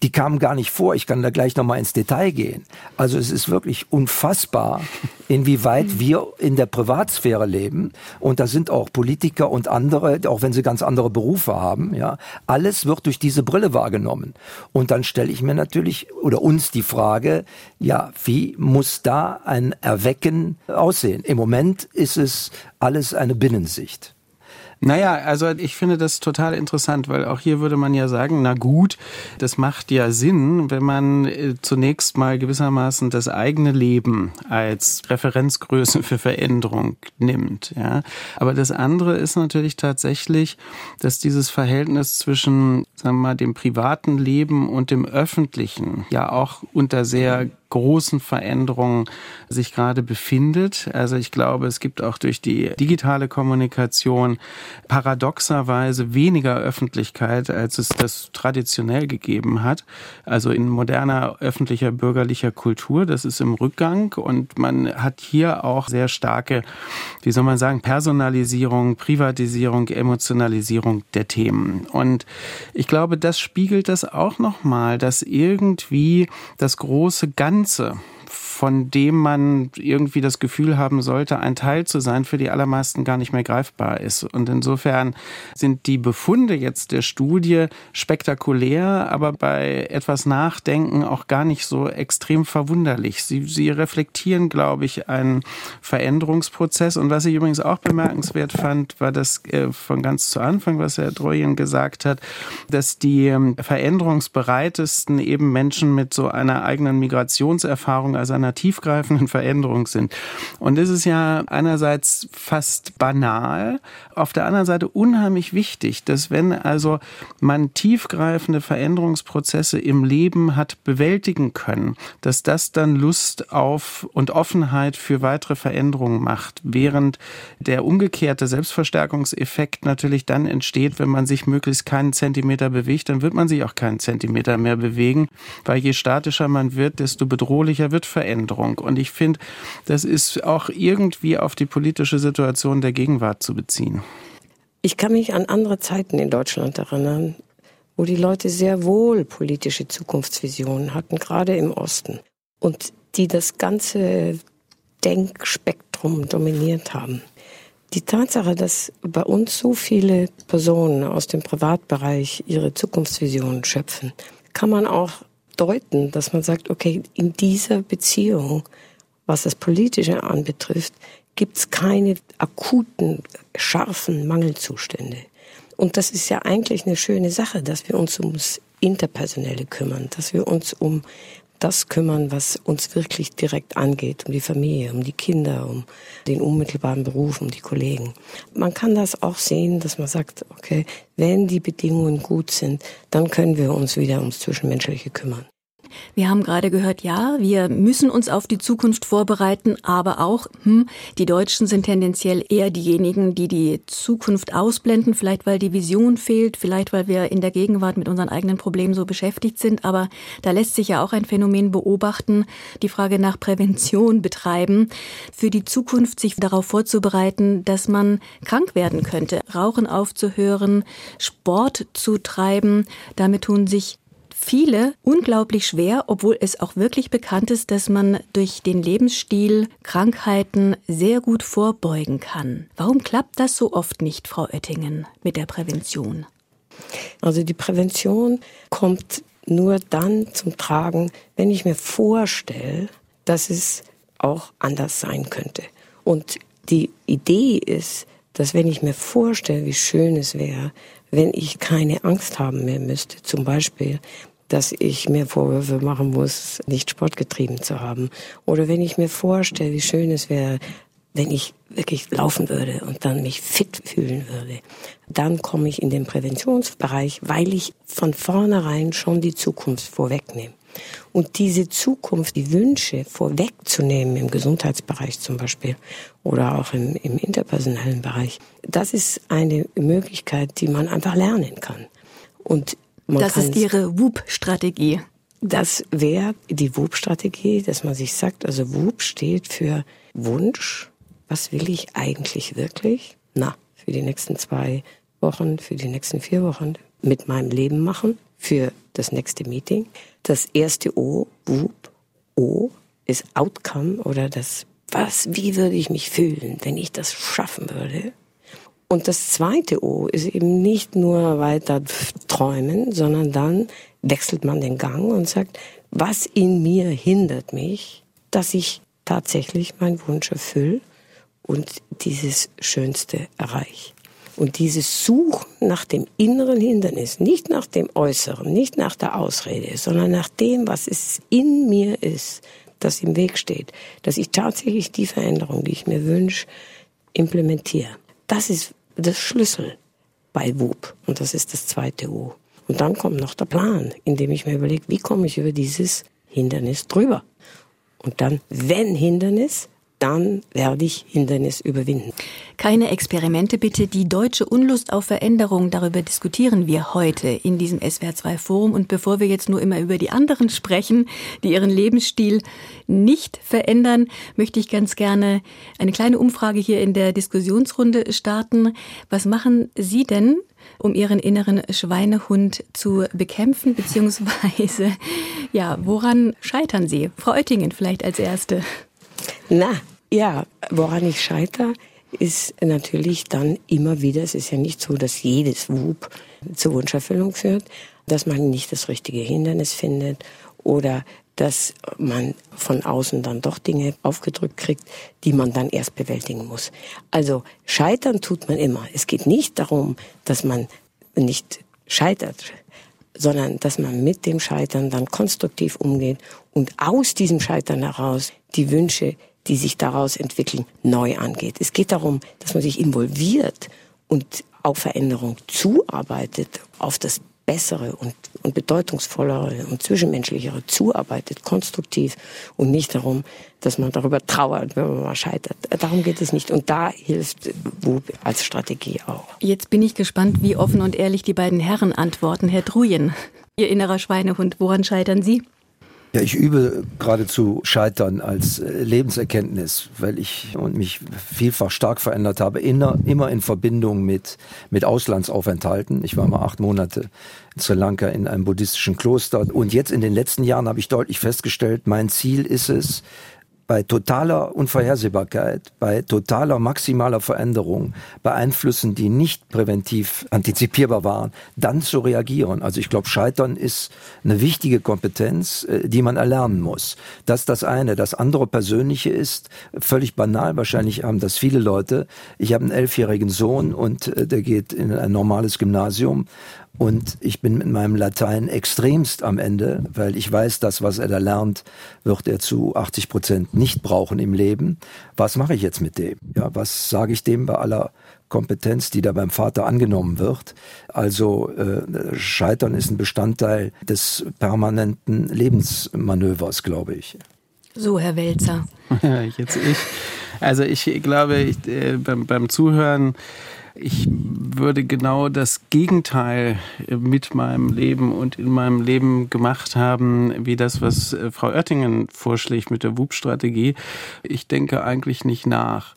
die kamen gar nicht vor. Ich kann da gleich nochmal ins Detail gehen. Also es ist wirklich unfassbar, inwieweit wir in der Privatsphäre leben. Und da sind auch Politiker und andere, auch wenn sie ganz andere Berufe haben, ja, alles wird durch diese Brille wahrgenommen. Und dann stelle ich mir natürlich oder uns die Frage, ja, wie muss da ein Erwecken aussehen? Im Moment ist es alles eine Binnensicht.
Naja, also ich finde das total interessant, weil auch hier würde man ja sagen, na gut, das macht ja Sinn, wenn man zunächst mal gewissermaßen das eigene Leben als Referenzgröße für Veränderung nimmt. Ja. Aber das andere ist natürlich tatsächlich, dass dieses Verhältnis zwischen, sagen wir mal, dem privaten Leben und dem öffentlichen ja auch unter sehr großen Veränderungen sich gerade befindet. Also ich glaube, es gibt auch durch die digitale Kommunikation paradoxerweise weniger Öffentlichkeit, als es das traditionell gegeben hat. Also in moderner öffentlicher bürgerlicher Kultur, das ist im Rückgang und man hat hier auch sehr starke, wie soll man sagen, Personalisierung, Privatisierung, Emotionalisierung der Themen. Und ich glaube, das spiegelt das auch nochmal, dass irgendwie das große Ganze, von dem man irgendwie das Gefühl haben sollte, ein Teil zu sein, für die allermeisten gar nicht mehr greifbar ist. Und insofern sind die Befunde jetzt der Studie spektakulär, aber bei etwas Nachdenken auch gar nicht so extrem verwunderlich. Sie, sie reflektieren, glaube ich, einen Veränderungsprozess. Und was ich übrigens auch bemerkenswert fand, war das äh, von ganz zu Anfang, was Herr Droyen gesagt hat, dass die ähm, veränderungsbereitesten eben Menschen mit so einer eigenen Migrationserfahrung, also einer tiefgreifenden Veränderung sind. Und das ist ja einerseits fast banal, auf der anderen Seite unheimlich wichtig, dass wenn also man tiefgreifende Veränderungsprozesse im Leben hat bewältigen können, dass das dann Lust auf und Offenheit für weitere Veränderungen macht, während der umgekehrte Selbstverstärkungseffekt natürlich dann entsteht, wenn man sich möglichst keinen Zentimeter bewegt, dann wird man sich auch keinen Zentimeter mehr bewegen, weil je statischer man wird, desto bedrohlicher wird Veränderung. Und ich finde, das ist auch irgendwie auf die politische Situation der Gegenwart zu beziehen.
Ich kann mich an andere Zeiten in Deutschland erinnern, wo die Leute sehr wohl politische Zukunftsvisionen hatten, gerade im Osten. Und die das ganze Denkspektrum dominiert haben. Die Tatsache, dass bei uns so viele Personen aus dem Privatbereich ihre Zukunftsvisionen schöpfen, kann man auch deuten, dass man sagt, okay, in dieser Beziehung, was das Politische anbetrifft, gibt es keine akuten, scharfen Mangelzustände. Und das ist ja eigentlich eine schöne Sache, dass wir uns ums Interpersonelle kümmern, dass wir uns um das kümmern, was uns wirklich direkt angeht, um die Familie, um die Kinder, um den unmittelbaren Beruf, um die Kollegen. Man kann das auch sehen, dass man sagt, okay, wenn die Bedingungen gut sind, dann können wir uns wieder ums Zwischenmenschliche kümmern.
Wir haben gerade gehört, ja, wir müssen uns auf die Zukunft vorbereiten, aber auch, hm, die Deutschen sind tendenziell eher diejenigen, die die Zukunft ausblenden, vielleicht weil die Vision fehlt, vielleicht weil wir in der Gegenwart mit unseren eigenen Problemen so beschäftigt sind, aber da lässt sich ja auch ein Phänomen beobachten, die Frage nach Prävention betreiben, für die Zukunft sich darauf vorzubereiten, dass man krank werden könnte, Rauchen aufzuhören, Sport zu treiben, damit tun sich viele unglaublich schwer, obwohl es auch wirklich bekannt ist, dass man durch den Lebensstil Krankheiten sehr gut vorbeugen kann. Warum klappt das so oft nicht, Frau Oettingen, mit der Prävention?
Also die Prävention kommt nur dann zum Tragen, wenn ich mir vorstelle, dass es auch anders sein könnte. Und die Idee ist, dass wenn ich mir vorstelle, wie schön es wäre, wenn ich keine Angst haben mehr müsste, zum Beispiel, dass ich mir Vorwürfe machen muss, nicht sportgetrieben zu haben. Oder wenn ich mir vorstelle, wie schön es wäre, wenn ich wirklich laufen würde und dann mich fit fühlen würde, dann komme ich in den Präventionsbereich, weil ich von vornherein schon die Zukunft vorwegnehme. Und diese Zukunft, die Wünsche vorwegzunehmen im Gesundheitsbereich zum Beispiel oder auch im, im interpersonellen Bereich, das ist eine Möglichkeit, die man einfach lernen kann. Und man
das ist Ihre W U P-Strategie.
Das wäre die W U P-Strategie, dass man sich sagt, also W U P steht für Wunsch. Was will ich eigentlich wirklich? Na, für die nächsten zwei Wochen, für die nächsten vier Wochen mit meinem Leben machen, für das nächste Meeting. Das erste O, Whoop, O, ist Outcome oder das, was, wie würde ich mich fühlen, wenn ich das schaffen würde. Und das zweite O ist eben nicht nur weiter träumen, sondern dann wechselt man den Gang und sagt, was in mir hindert mich, dass ich tatsächlich meinen Wunsch erfülle und dieses Schönste erreiche. Und dieses Suchen nach dem inneren Hindernis, nicht nach dem Äußeren, nicht nach der Ausrede, sondern nach dem, was es in mir ist, das im Weg steht, dass ich tatsächlich die Veränderung, die ich mir wünsche, implementiere. Das ist das Schlüssel bei Whoop und das ist das zweite O. Und dann kommt noch der Plan, indem ich mir überlege, wie komme ich über dieses Hindernis drüber? Und dann, wenn Hindernis, dann werde ich Hindernis überwinden.
Keine Experimente bitte. Die deutsche Unlust auf Veränderung, darüber diskutieren wir heute in diesem S W R zwei Forum. Und bevor wir jetzt nur immer über die anderen sprechen, die ihren Lebensstil nicht verändern, möchte ich ganz gerne eine kleine Umfrage hier in der Diskussionsrunde starten. Was machen Sie denn, um Ihren inneren Schweinehund zu bekämpfen, beziehungsweise, ja, woran scheitern Sie? Frau Oettingen vielleicht als Erste.
Na, ja, woran ich scheitere, ist natürlich dann immer wieder, es ist ja nicht so, dass jedes Whoop zur Wunscherfüllung führt, dass man nicht das richtige Hindernis findet oder dass man von außen dann doch Dinge aufgedrückt kriegt, die man dann erst bewältigen muss. Also scheitern tut man immer. Es geht nicht darum, dass man nicht scheitert, sondern dass man mit dem Scheitern dann konstruktiv umgeht und aus diesem Scheitern heraus die Wünsche, die sich daraus entwickeln, neu angeht. Es geht darum, dass man sich involviert und auf Veränderung zuarbeitet, auf das Bessere und, und Bedeutungsvollere und Zwischenmenschlichere zuarbeitet, konstruktiv und nicht darum, dass man darüber trauert, wenn man mal scheitert. Darum geht es nicht. Und da hilft Whoop als Strategie auch.
Jetzt bin ich gespannt, wie offen und ehrlich die beiden Herren antworten. Herr Druyen, Ihr innerer Schweinehund, woran scheitern Sie?
Ja, ich übe geradezu Scheitern als Lebenserkenntnis, weil ich und mich vielfach stark verändert habe, inner, immer in Verbindung mit, mit Auslandsaufenthalten. Ich war mal acht Monate in Sri Lanka in einem buddhistischen Kloster und jetzt in den letzten Jahren habe ich deutlich festgestellt, mein Ziel ist es, bei totaler Unvorhersehbarkeit, bei totaler maximaler Veränderung, bei Einflüssen, die nicht präventiv antizipierbar waren, dann zu reagieren. Also ich glaube, Scheitern ist eine wichtige Kompetenz, die man erlernen muss. Das ist das eine. Das andere Persönliche ist völlig banal. Wahrscheinlich haben das viele Leute. Ich habe einen elfjährigen Sohn und der geht in ein normales Gymnasium. Und ich bin mit meinem Latein extremst am Ende, weil ich weiß, das, was er da lernt, wird er zu achtzig Prozent nicht brauchen im Leben. Was mache ich jetzt mit dem? Ja, was sage ich dem bei aller Kompetenz, die da beim Vater angenommen wird? Also äh, Scheitern ist ein Bestandteil des permanenten Lebensmanövers, glaube ich.
So, Herr Welzer.
Jetzt ich. Also ich glaube, ich, äh, beim, beim Zuhören, ich würde genau das Gegenteil mit meinem Leben und in meinem Leben gemacht haben, wie das, was Frau Oettingen vorschlägt mit der Whoop-Strategie. Ich denke eigentlich nicht nach.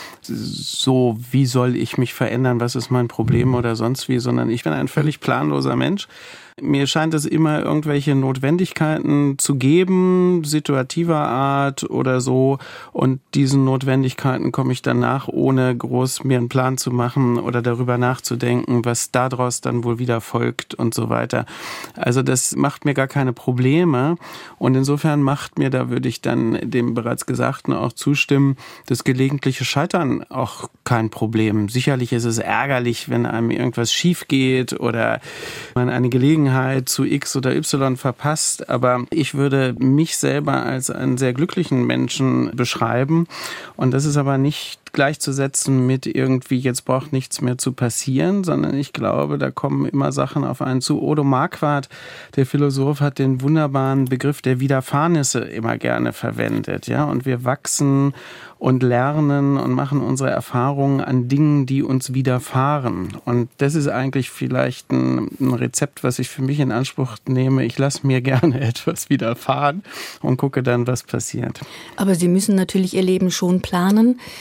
So, wie soll ich mich verändern, was ist mein Problem oder sonst wie, sondern ich bin ein völlig planloser Mensch. Mir scheint es immer irgendwelche Notwendigkeiten zu geben, situativer Art oder so. Und diesen Notwendigkeiten komme ich danach, ohne groß mir einen Plan zu machen oder darüber nachzudenken, was daraus dann wohl wieder folgt und so weiter. Also das macht mir gar keine Probleme. Und insofern macht mir, da würde ich dann dem bereits Gesagten auch zustimmen, das gelegentliche Scheitern auch kein Problem. Sicherlich ist es ärgerlich, wenn einem irgendwas schief geht oder man eine Gelegenheit zu X oder Y verpasst, aber ich würde mich selber als einen sehr glücklichen Menschen beschreiben und das ist aber nicht gleichzusetzen mit irgendwie, jetzt braucht nichts mehr zu passieren, sondern ich glaube, da kommen immer Sachen auf einen zu. Odo Marquardt, der Philosoph, hat den wunderbaren Begriff der Widerfahrnisse immer gerne verwendet, ja, und wir wachsen und lernen und machen unsere Erfahrungen an Dingen, die uns widerfahren. Und das ist eigentlich vielleicht ein, ein Rezept, was ich für mich in Anspruch nehme. Ich lasse mir gerne etwas widerfahren und gucke dann, was passiert.
Aber Sie müssen natürlich Ihr Leben schon planen, denn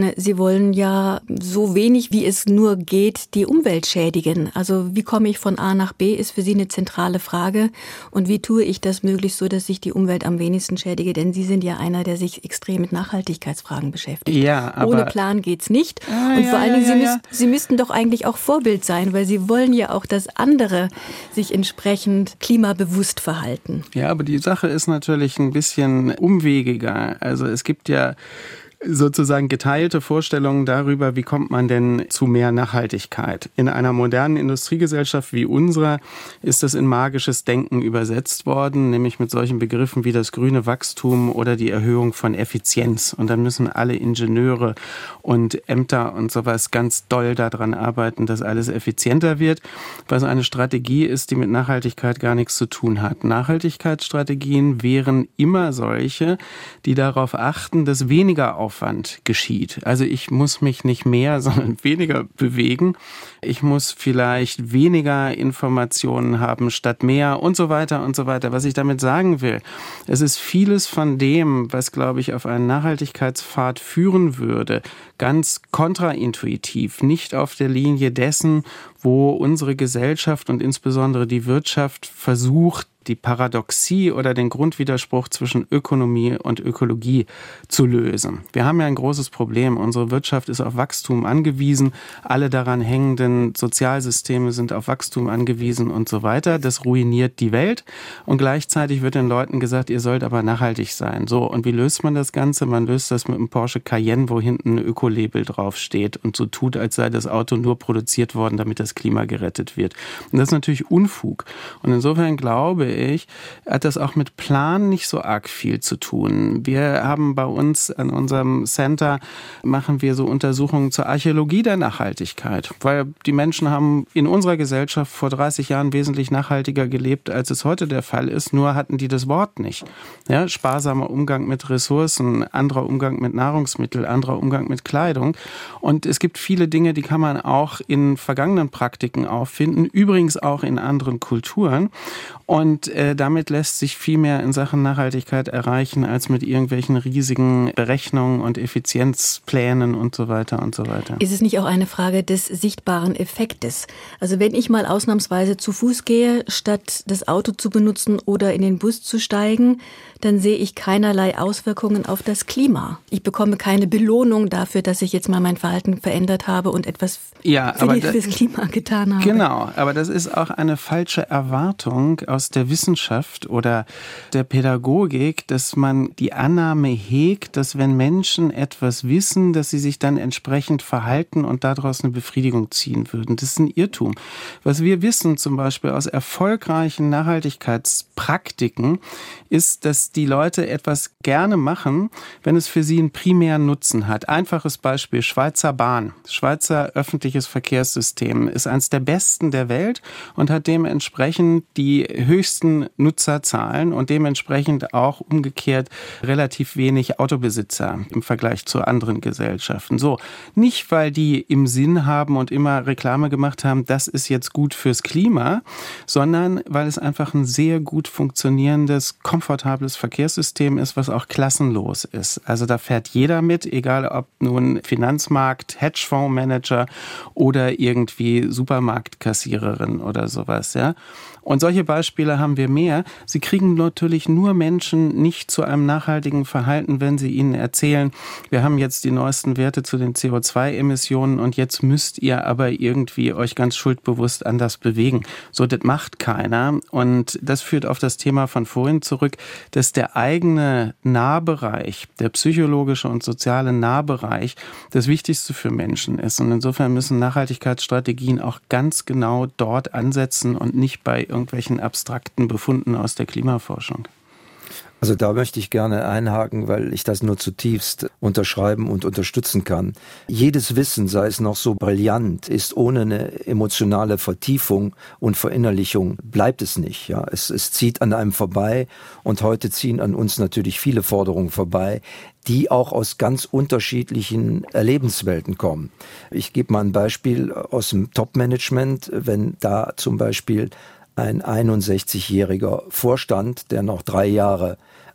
Denn Sie wollen ja so wenig, wie es nur geht, die Umwelt schädigen. Also wie komme ich von A nach B, ist für Sie eine zentrale Frage. Und wie tue ich das möglichst so, dass ich die Umwelt am wenigsten schädige? Denn Sie sind ja einer, der sich extrem mit Nachhaltigkeitsfragen beschäftigt.
Ja, aber
ohne Plan geht's nicht.
Ah,
und
ja,
vor allen
ja,
Dingen,
ja,
Sie,
ja.
müsst, Sie müssten doch eigentlich auch Vorbild sein, weil Sie wollen ja auch, dass andere sich entsprechend klimabewusst verhalten.
Ja, aber die Sache ist natürlich ein bisschen umwegiger. Also es gibt ja sozusagen geteilte Vorstellungen darüber, wie kommt man denn zu mehr Nachhaltigkeit. In einer modernen Industriegesellschaft wie unserer ist das in magisches Denken übersetzt worden, nämlich mit solchen Begriffen wie das grüne Wachstum oder die Erhöhung von Effizienz. Und dann müssen alle Ingenieure und Ämter und sowas ganz doll daran arbeiten, dass alles effizienter wird, was eine Strategie ist, die mit Nachhaltigkeit gar nichts zu tun hat. Nachhaltigkeitsstrategien wären immer solche, die darauf achten, dass weniger Aufwand geschieht. Also ich muss mich nicht mehr, sondern weniger bewegen. Ich muss vielleicht weniger Informationen haben statt mehr und so weiter und so weiter. Was ich damit sagen will, es ist vieles von dem, was, glaube ich, auf einen Nachhaltigkeitspfad führen würde, ganz kontraintuitiv, nicht auf der Linie dessen, wo unsere Gesellschaft und insbesondere die Wirtschaft versucht, die Paradoxie oder den Grundwiderspruch zwischen Ökonomie und Ökologie zu lösen. Wir haben ja ein großes Problem. Unsere Wirtschaft ist auf Wachstum angewiesen. Alle daran hängenden Sozialsysteme sind auf Wachstum angewiesen und so weiter. Das ruiniert die Welt. Und gleichzeitig wird den Leuten gesagt, ihr sollt aber nachhaltig sein. So, und wie löst man das Ganze? Man löst das mit einem Porsche Cayenne, wo hinten ein Öko-Label draufsteht und so tut, als sei das Auto nur produziert worden, damit das Klima gerettet wird. Und das ist natürlich Unfug. Und insofern glaube ich, hat das auch mit Plan nicht so arg viel zu tun. Wir haben bei uns an unserem Center, machen wir so Untersuchungen zur Archäologie der Nachhaltigkeit, weil die Menschen haben in unserer Gesellschaft vor dreißig Jahren wesentlich nachhaltiger gelebt, als es heute der Fall ist, nur hatten die das Wort nicht. Ja, sparsamer Umgang mit Ressourcen, anderer Umgang mit Nahrungsmitteln, anderer Umgang mit Kleidung. Und es gibt viele Dinge, die kann man auch in vergangenen Praktiken auffinden, übrigens auch in anderen Kulturen. Und äh, damit lässt sich viel mehr in Sachen Nachhaltigkeit erreichen, als mit irgendwelchen riesigen Berechnungen und Effizienzplänen und so weiter und so weiter.
Ist es nicht auch eine Frage des sichtbaren Effektes? Also wenn ich mal ausnahmsweise zu Fuß gehe, statt das Auto zu benutzen oder in den Bus zu steigen, dann sehe ich keinerlei Auswirkungen auf das Klima. Ich bekomme keine Belohnung dafür, dass ich jetzt mal mein Verhalten verändert habe und etwas
ja,
für,
aber
die,
da,
für das Klima getan habe.
Genau, aber das ist auch eine falsche Erwartung aus der Wissenschaft oder der Pädagogik, dass man die Annahme hegt, dass wenn Menschen etwas wissen, dass sie sich dann entsprechend verhalten und daraus eine Befriedigung ziehen würden. Das ist ein Irrtum. Was wir wissen zum Beispiel aus erfolgreichen Nachhaltigkeitspraktiken ist, dass die Leute etwas gerne machen, wenn es für sie einen primären Nutzen hat. Einfaches Beispiel, Schweizer Bahn. Schweizer öffentliches Verkehrssystem ist eines der besten der Welt und hat dementsprechend die höchsten Nutzerzahlen und dementsprechend auch umgekehrt relativ wenig Autobesitzer im Vergleich zu anderen Gesellschaften. So, nicht weil die im Sinn haben und immer Reklame gemacht haben, das ist jetzt gut fürs Klima, sondern weil es einfach ein sehr gut funktionierendes, komfortables Verkehrssystem ist, was auch klassenlos ist. Also da fährt jeder mit, egal ob nun Finanzmarkt, Hedgefondsmanager oder irgendwie Supermarktkassiererin oder sowas, ja. Und solche Beispiele haben wir mehr. Sie kriegen natürlich nur Menschen nicht zu einem nachhaltigen Verhalten, wenn sie ihnen erzählen, wir haben jetzt die neuesten Werte zu den C O zwei Emissionen und jetzt müsst ihr aber irgendwie euch ganz schuldbewusst anders bewegen. So, das macht keiner. Und das führt auf das Thema von vorhin zurück, dass der eigene Nahbereich, der psychologische und soziale Nahbereich, das Wichtigste für Menschen ist. Und insofern müssen Nachhaltigkeitsstrategien auch ganz genau dort ansetzen und nicht bei irgendwelchen abstrakten Befunden aus der Klimaforschung.
Also da möchte ich gerne einhaken, weil ich das nur zutiefst unterschreiben und unterstützen kann. Jedes Wissen, sei es noch so brillant, ist ohne eine emotionale Vertiefung und Verinnerlichung, bleibt es nicht. Ja, es, es zieht an einem vorbei und heute ziehen an uns natürlich viele Forderungen vorbei, die auch aus ganz unterschiedlichen Lebenswelten kommen. Ich gebe mal ein Beispiel aus dem Top-Management, wenn da zum Beispiel ein einundsechzigjähriger Vorstand, der noch drei Jahre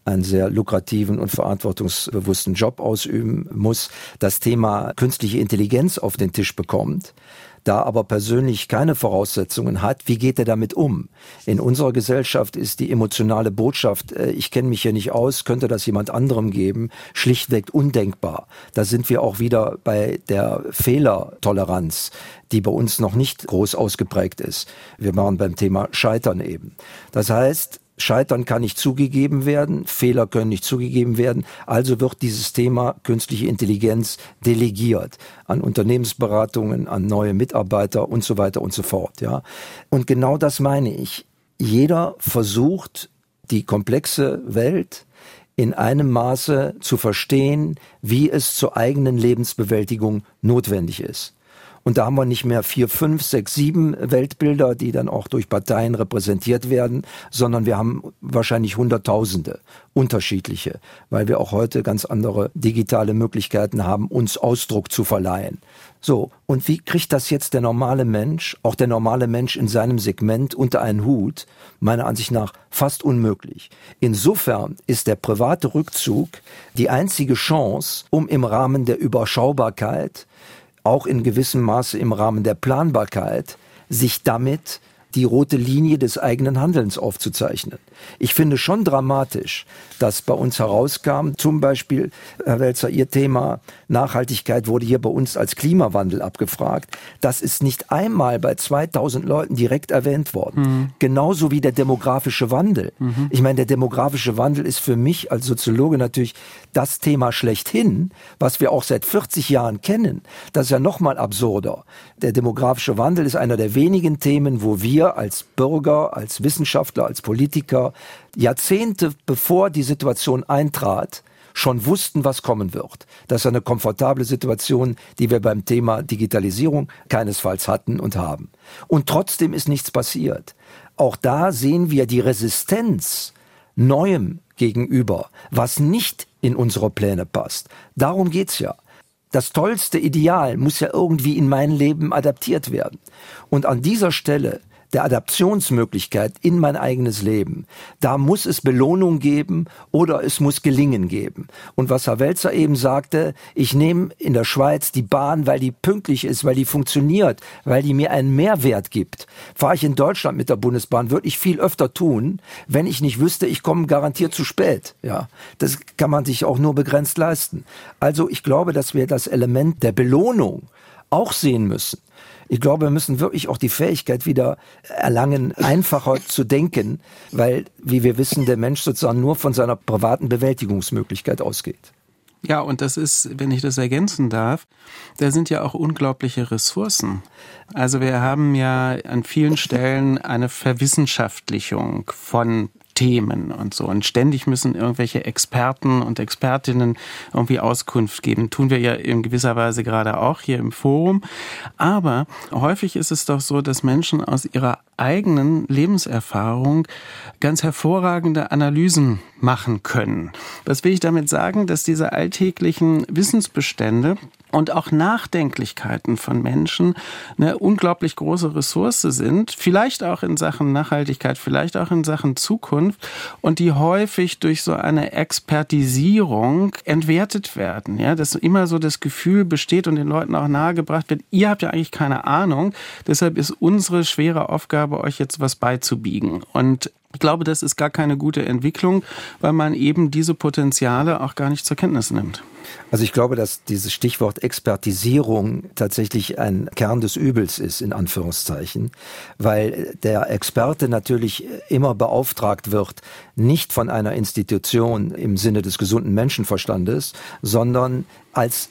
einen sehr lukrativen und verantwortungsbewussten Job ausüben muss, das Thema künstliche Intelligenz auf den Tisch bekommt, da aber persönlich keine Voraussetzungen hat, wie geht er damit um? In unserer Gesellschaft ist die emotionale Botschaft, äh, ich kenne mich hier nicht aus, könnte das jemand anderem geben, schlichtweg undenkbar. Da sind wir auch wieder bei der Fehlertoleranz, die bei uns noch nicht groß ausgeprägt ist. Wir waren beim Thema Scheitern eben. Das heißt, Scheitern kann nicht zugegeben werden, Fehler können nicht zugegeben werden, also wird dieses Thema künstliche Intelligenz delegiert an Unternehmensberatungen, an neue Mitarbeiter und so weiter und so fort. Ja. Und genau das meine ich. Jeder versucht, die komplexe Welt in einem Maße zu verstehen, wie es zur eigenen Lebensbewältigung notwendig ist. Und da haben wir nicht mehr vier, fünf, sechs, sieben Weltbilder, die dann auch durch Parteien repräsentiert werden, sondern wir haben wahrscheinlich Hunderttausende unterschiedliche, weil wir auch heute ganz andere digitale Möglichkeiten haben, uns Ausdruck zu verleihen. So, und wie kriegt das jetzt der normale Mensch, auch der normale Mensch in seinem Segment unter einen Hut? Meiner Ansicht nach fast unmöglich. Insofern ist der private Rückzug die einzige Chance, um im Rahmen der Überschaubarkeit, auch in gewissem Maße im Rahmen der Planbarkeit, sich damit die rote Linie des eigenen Handelns aufzuzeichnen. Ich finde schon dramatisch, dass bei uns herauskam, zum Beispiel, Herr Welzer, Ihr Thema Nachhaltigkeit wurde hier bei uns als Klimawandel abgefragt. Das ist nicht einmal bei zweitausend Leuten direkt erwähnt worden. Mhm. Genauso wie der demografische Wandel. Mhm. Ich meine, der demografische Wandel ist für mich als Soziologe natürlich das Thema schlechthin, was wir auch seit vierzig Jahren kennen. Das ist ja noch mal absurder. Der demografische Wandel ist einer der wenigen Themen, wo wir als Bürger, als Wissenschaftler, als Politiker Jahrzehnte bevor die Situation eintrat, schon wussten, was kommen wird. Das ist eine komfortable Situation, die wir beim Thema Digitalisierung keinesfalls hatten und haben. Und trotzdem ist nichts passiert. Auch da sehen wir die Resistenz Neuem gegenüber, was nicht in unsere Pläne passt. Darum geht's ja. Das tollste Ideal muss ja irgendwie in mein Leben adaptiert werden. Und an dieser Stelle der Adaptionsmöglichkeit in mein eigenes Leben, da muss es Belohnung geben oder es muss Gelingen geben. Und was Herr Welzer eben sagte, ich nehme in der Schweiz die Bahn, weil die pünktlich ist, weil die funktioniert, weil die mir einen Mehrwert gibt. Fahre ich in Deutschland mit der Bundesbahn, würde ich viel öfter tun, wenn ich nicht wüsste, ich komme garantiert zu spät. Ja, das kann man sich auch nur begrenzt leisten. Also ich glaube, dass wir das Element der Belohnung auch sehen müssen. Ich glaube, wir müssen wirklich auch die Fähigkeit wieder erlangen, einfacher zu denken, weil, wie wir wissen, der Mensch sozusagen nur von seiner privaten Bewältigungsmöglichkeit ausgeht.
Ja, und das ist, wenn ich das ergänzen darf, da sind ja auch unglaubliche Ressourcen. Also wir haben ja an vielen Stellen eine Verwissenschaftlichung von Themen und so. Und ständig müssen irgendwelche Experten und Expertinnen irgendwie Auskunft geben. Tun wir ja in gewisser Weise gerade auch hier im Forum. Aber häufig ist es doch so, dass Menschen aus ihrer eigenen Lebenserfahrung ganz hervorragende Analysen machen können. Was will ich damit sagen? Dass diese alltäglichen Wissensbestände und auch Nachdenklichkeiten von Menschen eine unglaublich große Ressource sind, vielleicht auch in Sachen Nachhaltigkeit, vielleicht auch in Sachen Zukunft, und die häufig durch so eine Expertisierung entwertet werden, ja, dass immer so das Gefühl besteht und den Leuten auch nahegebracht wird, ihr habt ja eigentlich keine Ahnung, deshalb ist unsere schwere Aufgabe, euch jetzt was beizubiegen. Und ich glaube, das ist gar keine gute Entwicklung, weil man eben diese Potenziale auch gar nicht zur Kenntnis nimmt.
Also ich glaube, dass dieses Stichwort Expertisierung tatsächlich ein Kern des Übels ist, in Anführungszeichen, weil der Experte natürlich immer beauftragt wird, nicht von einer Institution im Sinne des gesunden Menschenverstandes, sondern als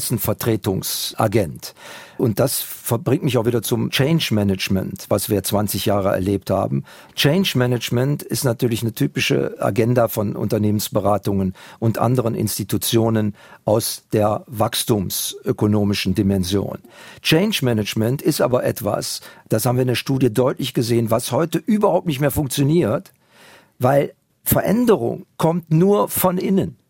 Interessenvertretungsagent. Und das bringt mich auch wieder zum Change Management, was wir zwanzig Jahre erlebt haben. Change Management ist natürlich eine typische Agenda von Unternehmensberatungen und anderen Institutionen aus der wachstumsökonomischen Dimension. Change Management ist aber etwas, das haben wir in der Studie deutlich gesehen, was heute überhaupt nicht mehr funktioniert, weil Veränderung kommt nur von innen.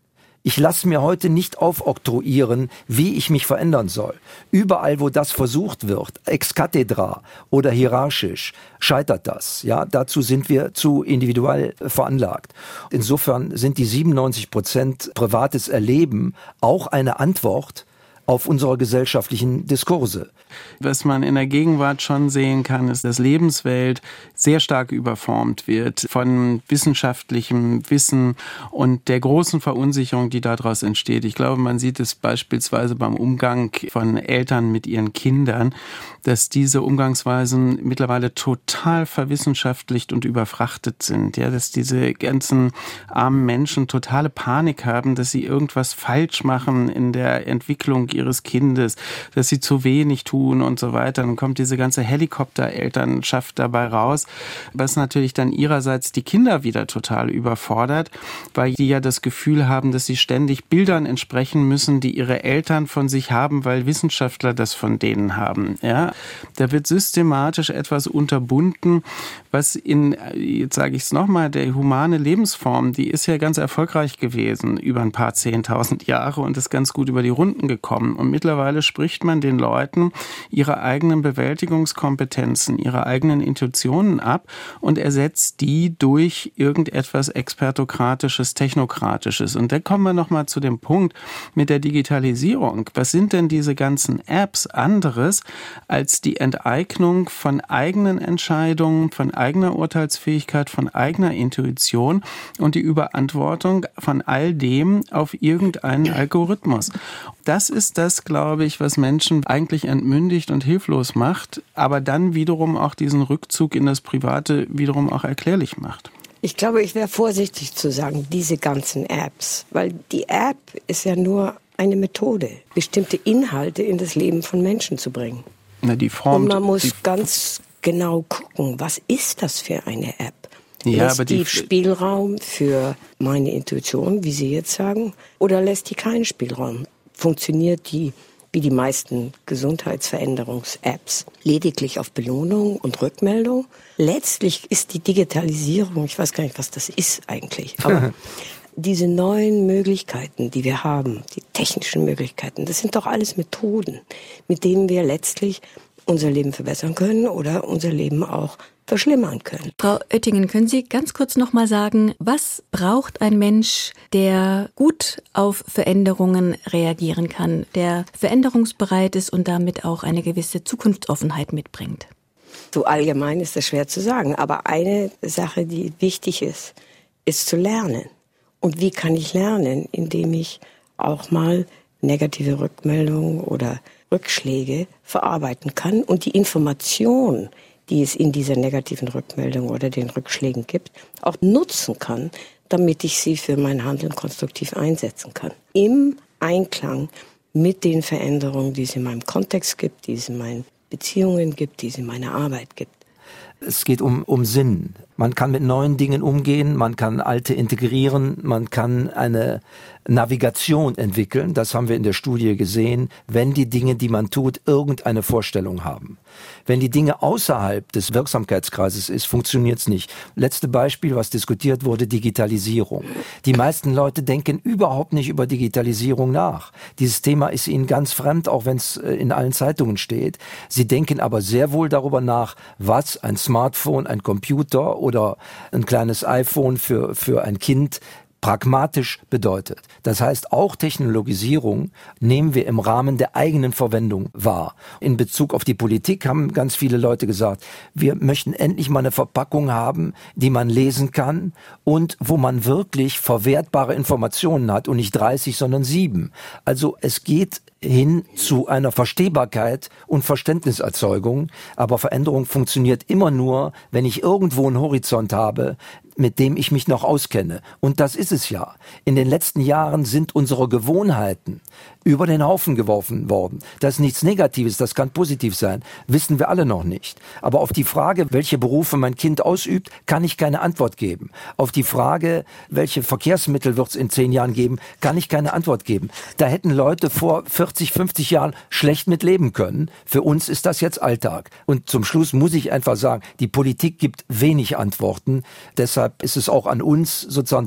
Ich lasse mir heute nicht aufoktroyieren, wie ich mich verändern soll. Überall, wo das versucht wird, ex cathedra oder hierarchisch, scheitert das. Ja, dazu sind wir zu individuell veranlagt. Insofern sind die siebenundneunzig Prozent privates Erleben auch eine Antwort auf unsere gesellschaftlichen Diskurse.
Was man in der Gegenwart schon sehen kann, ist, dass Lebenswelt sehr stark überformt wird von wissenschaftlichem Wissen und der großen Verunsicherung, die daraus entsteht. Ich glaube, man sieht es beispielsweise beim Umgang von Eltern mit ihren Kindern, dass diese Umgangsweisen mittlerweile total verwissenschaftlicht und überfrachtet sind. Ja, dass diese ganzen armen Menschen totale Panik haben, dass sie irgendwas falsch machen in der Entwicklung ihres Kindes, dass sie zu wenig tun und so weiter. Dann kommt diese ganze Helikopterelternschaft dabei raus, was natürlich dann ihrerseits die Kinder wieder total überfordert, weil die ja das Gefühl haben, dass sie ständig Bildern entsprechen müssen, die ihre Eltern von sich haben, weil Wissenschaftler das von denen haben. Ja, da wird systematisch etwas unterbunden, was in, jetzt sage ich es nochmal, der humane Lebensform, die ist ja ganz erfolgreich gewesen über ein paar zehntausend Jahre und ist ganz gut über die Runden gekommen. Und mittlerweile spricht man den Leuten ihre eigenen Bewältigungskompetenzen, ihre eigenen Intuitionen ab und ersetzt die durch irgendetwas Expertokratisches, Technokratisches. Und da kommen wir nochmal zu dem Punkt mit der Digitalisierung. Was sind denn diese ganzen Apps anderes als die Enteignung von eigenen Entscheidungen, von eigener Urteilsfähigkeit, von eigener Intuition und die Überantwortung von all dem auf irgendeinen Algorithmus? Das ist das, glaube ich, was Menschen eigentlich entmündigt und hilflos macht, aber dann wiederum auch diesen Rückzug in das Private wiederum auch erklärlich macht.
Ich glaube, ich wäre vorsichtig zu sagen, diese ganzen Apps, weil die App ist ja nur eine Methode, bestimmte Inhalte in das Leben von Menschen zu bringen.
Na, die formt,
und man muss ganz genau gucken, was ist das für eine App?
Ja,
lässt
aber die,
die Spielraum für meine Intuition, wie Sie jetzt sagen, oder lässt die keinen Spielraum? Funktioniert die, wie die meisten Gesundheitsveränderungs-Apps, lediglich auf Belohnung und Rückmeldung? Letztlich ist die Digitalisierung, ich weiß gar nicht, was das ist eigentlich, aber diese neuen Möglichkeiten, die wir haben, die technischen Möglichkeiten, das sind doch alles Methoden, mit denen wir letztlich unser Leben verbessern können oder unser Leben auch verschlimmern können.
Frau Oettingen, können Sie ganz kurz noch mal sagen, was braucht ein Mensch, der gut auf Veränderungen reagieren kann, der veränderungsbereit ist und damit auch eine gewisse Zukunftsoffenheit mitbringt?
So allgemein ist das schwer zu sagen, aber eine Sache, die wichtig ist, ist zu lernen. Und wie kann ich lernen? Indem ich auch mal negative Rückmeldungen oder Rückschläge verarbeiten kann und die Information, die es in dieser negativen Rückmeldung oder den Rückschlägen gibt, auch nutzen kann, damit ich sie für mein Handeln konstruktiv einsetzen kann. Im Einklang mit den Veränderungen, die es in meinem Kontext gibt, die es in meinen Beziehungen gibt, die es in meiner Arbeit gibt.
Es geht um, um Sinn. Man kann mit neuen Dingen umgehen, man kann alte integrieren, man kann eine Navigation entwickeln. Das haben wir in der Studie gesehen, wenn die Dinge, die man tut, irgendeine Vorstellung haben. Wenn die Dinge außerhalb des Wirksamkeitskreises ist, funktioniert es nicht. Letzte Beispiel, was diskutiert wurde, Digitalisierung. Die meisten Leute denken überhaupt nicht über Digitalisierung nach. Dieses Thema ist ihnen ganz fremd, auch wenn es in allen Zeitungen steht. Sie denken aber sehr wohl darüber nach, was ein Smartphone, ein Computer oder ein kleines iPhone für, für ein Kind pragmatisch bedeutet. Das heißt, auch Technologisierung nehmen wir im Rahmen der eigenen Verwendung wahr. In Bezug auf die Politik haben ganz viele Leute gesagt, wir möchten endlich mal eine Verpackung haben, die man lesen kann und wo man wirklich verwertbare Informationen hat und nicht dreißig, sondern sieben. Also es geht hin zu einer Verstehbarkeit und Verständniserzeugung. Aber Veränderung funktioniert immer nur, wenn ich irgendwo einen Horizont habe, mit dem ich mich noch auskenne. Und das ist es ja. In den letzten Jahren sind unsere Gewohnheiten über den Haufen geworfen worden. Das ist nichts Negatives, das kann positiv sein. Wissen wir alle noch nicht. Aber auf die Frage, welche Berufe mein Kind ausübt, kann ich keine Antwort geben. Auf die Frage, welche Verkehrsmittel wird es in zehn Jahren geben, kann ich keine Antwort geben. Da hätten Leute vor vierzig, fünfzig Jahren schlecht mit leben können. Für uns ist das jetzt Alltag. Und zum Schluss muss ich einfach sagen, die Politik gibt wenig Antworten. Deshalb ist es auch an uns, sozusagen den eigenen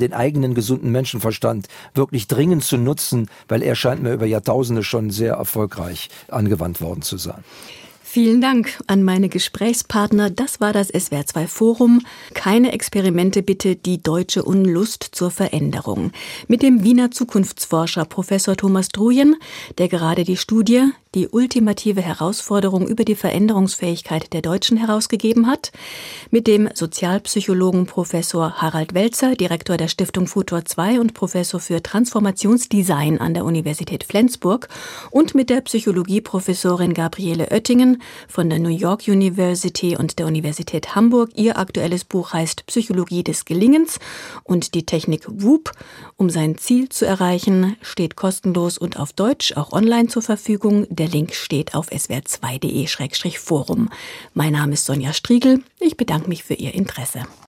eigenen gesunden Menschenverstand wirklich dringend zu nutzen, weil er scheint mir über Jahrtausende schon sehr erfolgreich angewandt worden zu sein.
Vielen Dank an meine Gesprächspartner. Das war das S W R zwei Forum. Keine Experimente bitte, die deutsche Unlust zur Veränderung. Mit dem Wiener Zukunftsforscher Professor Thomas Druyen, der gerade die Studie Die ultimative Herausforderung über die Veränderungsfähigkeit der Deutschen herausgegeben hat. Mit dem Sozialpsychologen Professor Harald Welzer, Direktor der Stiftung Futur zwei und Professor für Transformationsdesign an der Universität Flensburg. Und mit der Psychologieprofessorin Gabriele Oettingen von der New York University und der Universität Hamburg. Ihr aktuelles Buch heißt Psychologie des Gelingens und die Technik WOOP. Um sein Ziel zu erreichen, steht kostenlos und auf Deutsch, auch online zur Verfügung. Der Link steht auf s w r zwei punkt de Schrägstrich Forum. Mein Name ist Sonja Striegel. Ich bedanke mich für Ihr Interesse.